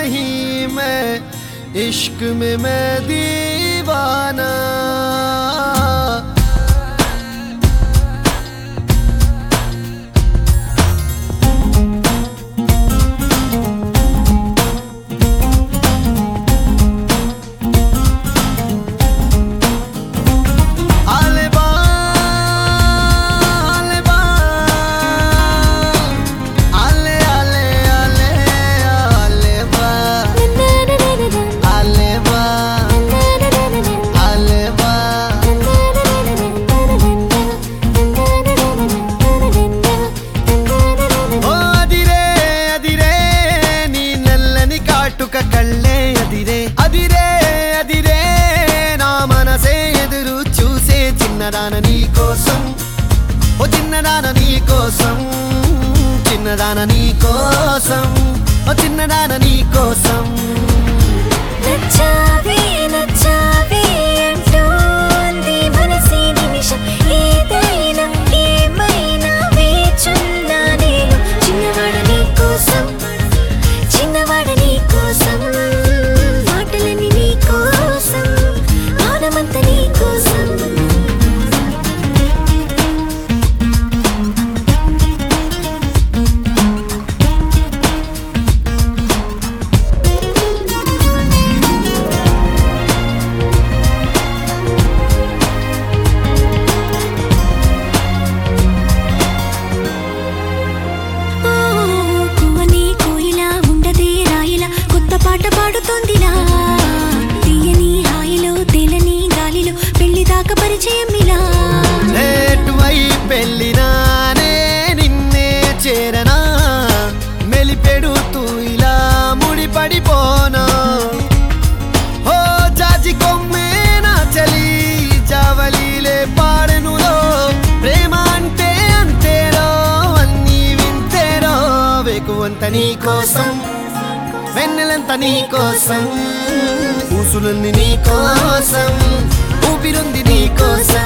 नहीं मैं इश्क में मैं दीवाना। కళ్ళే అదిరే అదిరే అదిరే నా మనసే ఎదురు చూసే చిన్నదాన నీ కోసం, ఓ చిన్నదాన నీ కోసం, చిన్నదాన నీ కోసం, ఓ చిన్నదాన నీ కోసం. నచ్చావే నచ్చావే అంటోంది మనసే నిమిషం, ఏదైనా ఏమైనా వేచున్నా నేను. చిన్నవాడ నీ కోసం, చిన్నవాడ నీ కోసం, మాటలని నీ కోసం, మౌనమంత నీ కోసం. పాట పాడుతోందిలా తీయని హాయిలో తెలని గాలిలో పెళ్లి దాకా పరిచయం ఇలా. పెళ్ళినానే నిన్నే చేరనా మెలిపెడుతూ ఇలా ముడిపడిపోనా. ఓ జాజి కొమ్మే నా చలి జావలీలే పాడెనులో, ప్రేమ అంటే అంతేరో అన్నీ వింతేరో. వేకువంత నీ కోసం, వెన్నెలంత నీ కోసం, ఊసులుంది నీ కోసం, ఊపిరుంది నీ కోసం.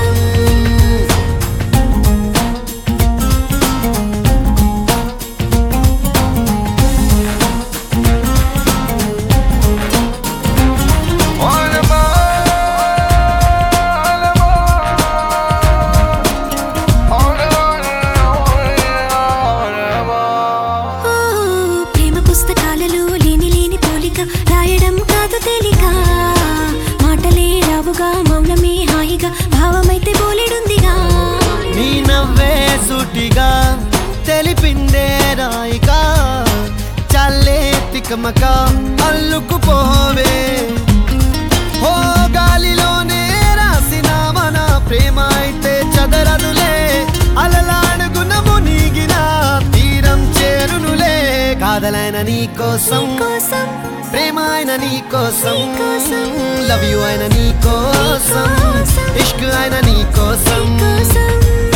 రాయడం కాదు తేలిక, మాటలే రావుగా, మౌనమే హాయిగా, భావమైతే బోలెడుందిగా. నీ నవ్వే సూటిగా తెలిపిందే రాయిగా, చల్లే తికమక అల్లుకుపోవే. ఓ గాలిలోనే రాసిన మన ప్రేమ అయితే చదరనులే, అలలాడుగున మునిగిన తీరం చేరునులే. కాదలైన నీ కోసం, ప్రేమ అయిన నీ కోసం, లవ్ యూ అయిన నీ కోసం, ఇష్క్ అయిన నీ కోసం.